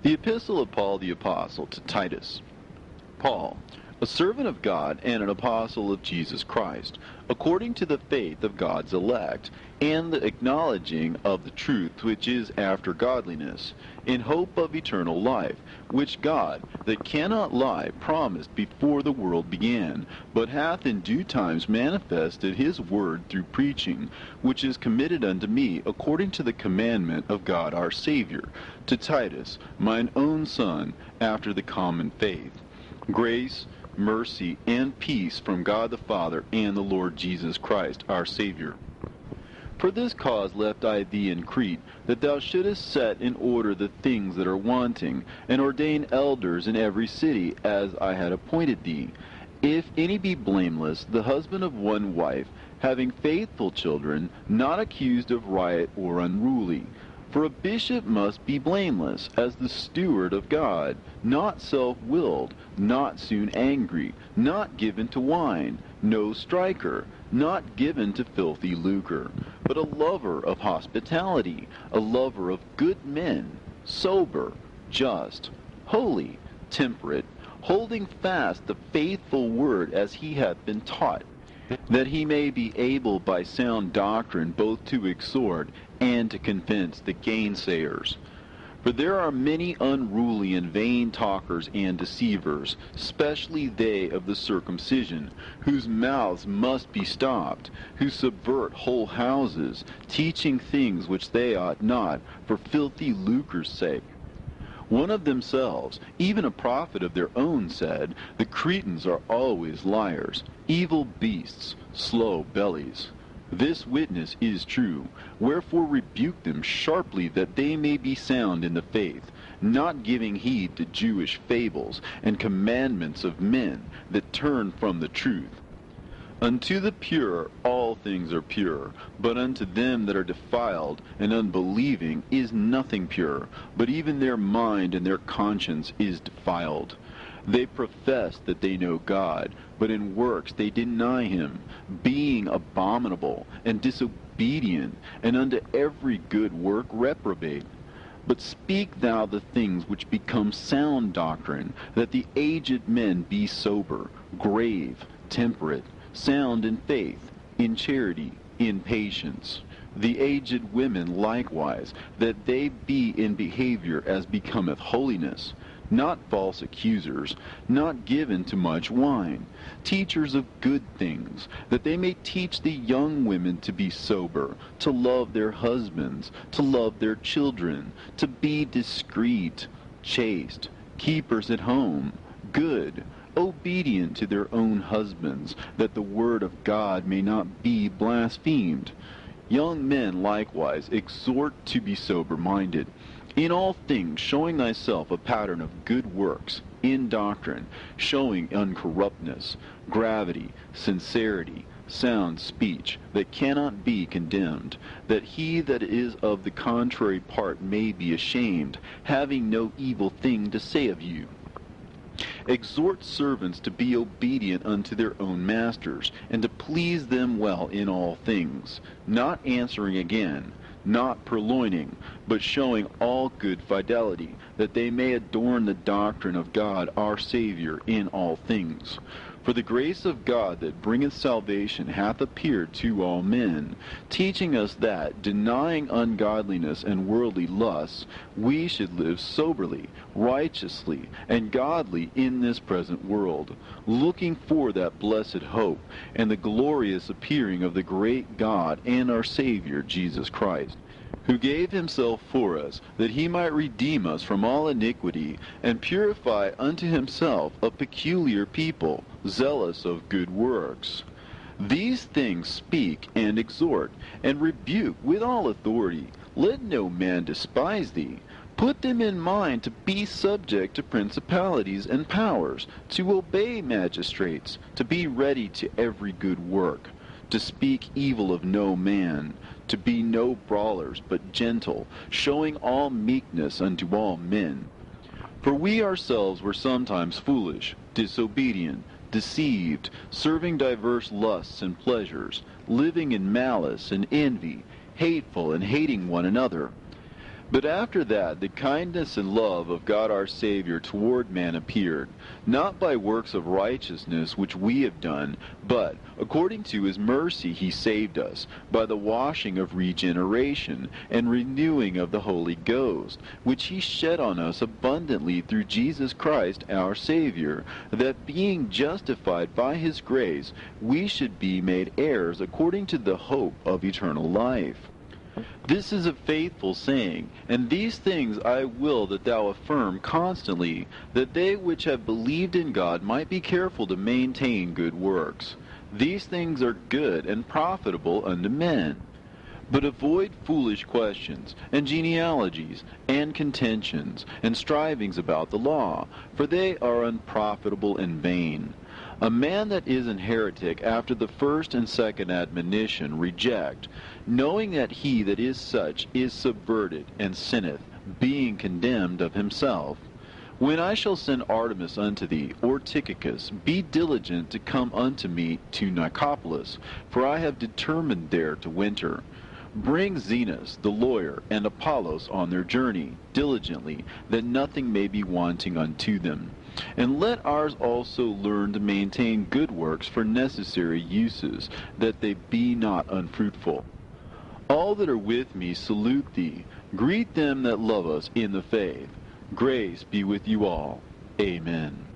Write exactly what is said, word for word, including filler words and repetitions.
The Epistle of Paul the Apostle to Titus. Paul, a servant of God and an apostle of Jesus Christ, according to the faith of God's elect, and the acknowledging of the truth which is after godliness, in hope of eternal life, which God, that cannot lie, promised before the world began, but hath in due times manifested his word through preaching, which is committed unto me according to the commandment of God our Saviour, to Titus, mine own son, after the common faith. Grace, mercy, and peace from God the Father and the Lord Jesus Christ, our Savior. For this cause left I thee in Crete, that thou shouldest set in order the things that are wanting, and ordain elders in every city, as I had appointed thee. If any be blameless, the husband of one wife, having faithful children, not accused of riot or unruly. For a bishop must be blameless, as the steward of God, not self-willed, not soon angry, not given to wine, no striker, not given to filthy lucre, but a lover of hospitality, a lover of good men, sober, just, holy, temperate, holding fast the faithful word as he hath been taught, that he may be able by sound doctrine both to exhort and to convince the gainsayers. For there are many unruly and vain talkers and deceivers, especially they of the circumcision, whose mouths must be stopped, who subvert whole houses, teaching things which they ought not, for filthy lucre's sake. One of themselves, even a prophet of their own, said, The Cretans are always liars, evil beasts, slow bellies. This witness is true, wherefore rebuke them sharply, that they may be sound in the faith, not giving heed to Jewish fables and commandments of men that turn from the truth. Unto the pure all things are pure, but unto them that are defiled and unbelieving is nothing pure, but even their mind and their conscience is defiled. They profess that they know God, but in works they deny him, being abominable and disobedient, and unto every good work reprobate. But speak thou the things which become sound doctrine, that the aged men be sober, grave, temperate, sound in faith, in charity, in patience. The aged women likewise, that they be in behavior as becometh holiness, not false accusers, not given to much wine, teachers of good things, that they may teach the young women to be sober, to love their husbands, to love their children, to be discreet, chaste, keepers at home, good, obedient to their own husbands, that the word of God may not be blasphemed. Young men likewise exhort to be sober-minded, in all things showing thyself a pattern of good works, in doctrine, showing uncorruptness, gravity, sincerity, sound speech, that cannot be condemned, that he that is of the contrary part may be ashamed, having no evil thing to say of you. Exhort servants to be obedient unto their own masters, and to please them well in all things, not answering again, not purloining, but showing all good fidelity, that they may adorn the doctrine of God our Saviour in all things. For the grace of God that bringeth salvation hath appeared to all men, teaching us that, denying ungodliness and worldly lusts, we should live soberly, righteously, and godly in this present world, looking for that blessed hope, and the glorious appearing of the great God and our Saviour Jesus Christ, who gave himself for us, that he might redeem us from all iniquity, and purify unto himself a peculiar people, zealous of good works. These things speak and exhort, and rebuke with all authority. Let no man despise thee. Put them in mind to be subject to principalities and powers, to obey magistrates, to be ready to every good work, to speak evil of no man, to be no brawlers, but gentle, showing all meekness unto all men. For we ourselves were sometimes foolish, disobedient, deceived, serving diverse lusts and pleasures, living in malice and envy, hateful and hating one another. But after that, the kindness and love of God our Savior toward man appeared, not by works of righteousness which we have done, but according to his mercy he saved us, by the washing of regeneration and renewing of the Holy Ghost, which he shed on us abundantly through Jesus Christ our Savior, that being justified by his grace, we should be made heirs according to the hope of eternal life. This is a faithful saying, and these things I will that thou affirm constantly, that they which have believed in God might be careful to maintain good works. These things are good and profitable unto men. But avoid foolish questions, and genealogies, and contentions, and strivings about the law, for they are unprofitable and vain. A man that is an heretic after the first and second admonition reject, knowing that he that is such is subverted and sinneth, being condemned of himself. When I shall send Artemas unto thee, or Tychicus, be diligent to come unto me to Nicopolis, for I have determined there to winter. Bring Zenas, the lawyer, and Apollos on their journey, diligently, that nothing may be wanting unto them. And let ours also learn to maintain good works for necessary uses, that they be not unfruitful. All that are with me salute thee. Greet them that love us in the faith. Grace be with you all. Amen.